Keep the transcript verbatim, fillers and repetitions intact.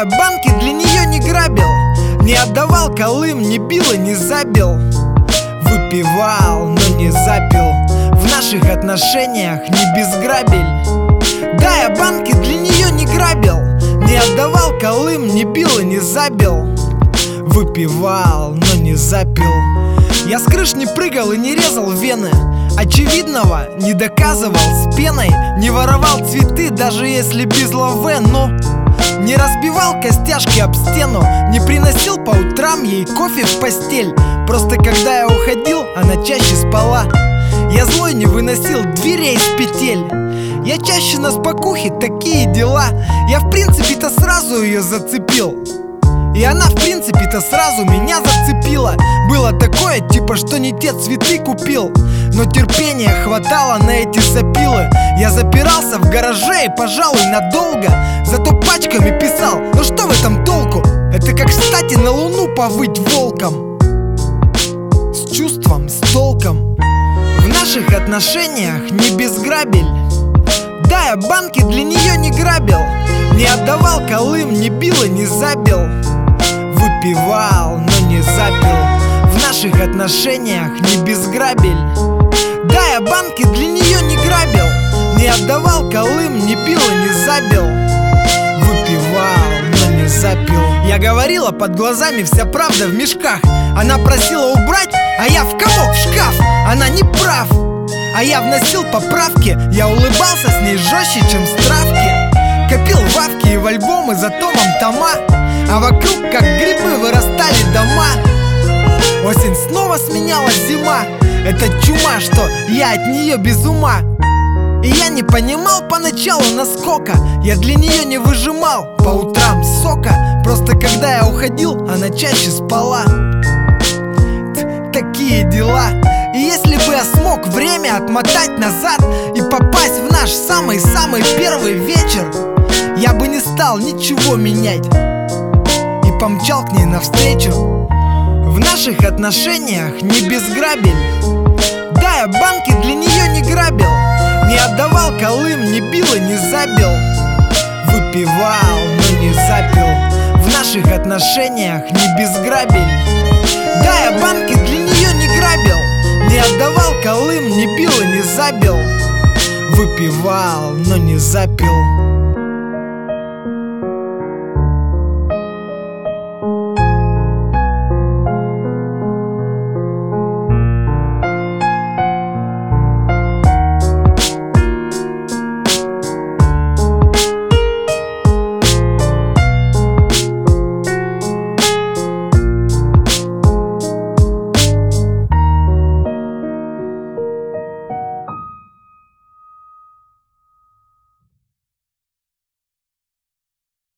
я банки для нее не грабил, не отдавал Колым, не бил и не забил. Выпивал, но не запил. В наших отношениях не без грабель. Да, я банки для нее не грабил, не отдавал Колым, не бил и не забил. Выпивал, но не запил. Я с крыш не прыгал и не резал вены, очевидного не доказывал с пеной. Не воровал цветы, даже если без лаве, но не разбивал костяшки об стену, не приносил по утрам ей кофе в постель. Просто когда я уходил, она чаще спала. Я злой не выносил дверей из петель. Я чаще на спокухе, такие дела. Я в принципе-то сразу ее зацепил, и она в принципе-то сразу меня зацепила. Было такое, типа, что не те цветы купил, но терпения хватало на эти сопилы. Я запирался в гараже и, пожалуй, надолго, зато пачками писал. Ну что в этом толку? Это как кстати на луну повыть волком. С чувством, с толком. В наших отношениях не без грабель. Да, я банки для нее не грабил, не отдавал Колым, не бил и не забил. Выпивал, но не запил. В наших отношениях не без грабель. Да, я банки для нее не грабил, не отдавал Колым, не бил и не забил. Выпивал, но не запил. Я говорила, под глазами вся правда в мешках. Она просила убрать, а я в комок в шкаф. Она не прав, а я вносил поправки. Я улыбался с ней жестче, чем с травки. Копил в авке и в альбомы за томом тома, а вокруг как грибы вырастали дома. Осень снова сменялась зима. Это чума, что я от нее без ума. И я не понимал поначалу, насколько я для нее не выжимал по утрам сока. Просто когда я уходил, она чаще спала. Т Такие дела. И если бы я смог время отмотать назад и попасть в наш самый-самый первый вечер, я бы не стал ничего менять и помчал к ней навстречу. В наших отношениях не без грабель. Да, я банки для нее не грабил, не отдавал Колым, не бил и не забил. Выпивал, но не запил. В наших отношениях не без грабель. Да, я банки для нее не грабил, не отдавал Колым, не бил и не забил. Выпивал, но не запил.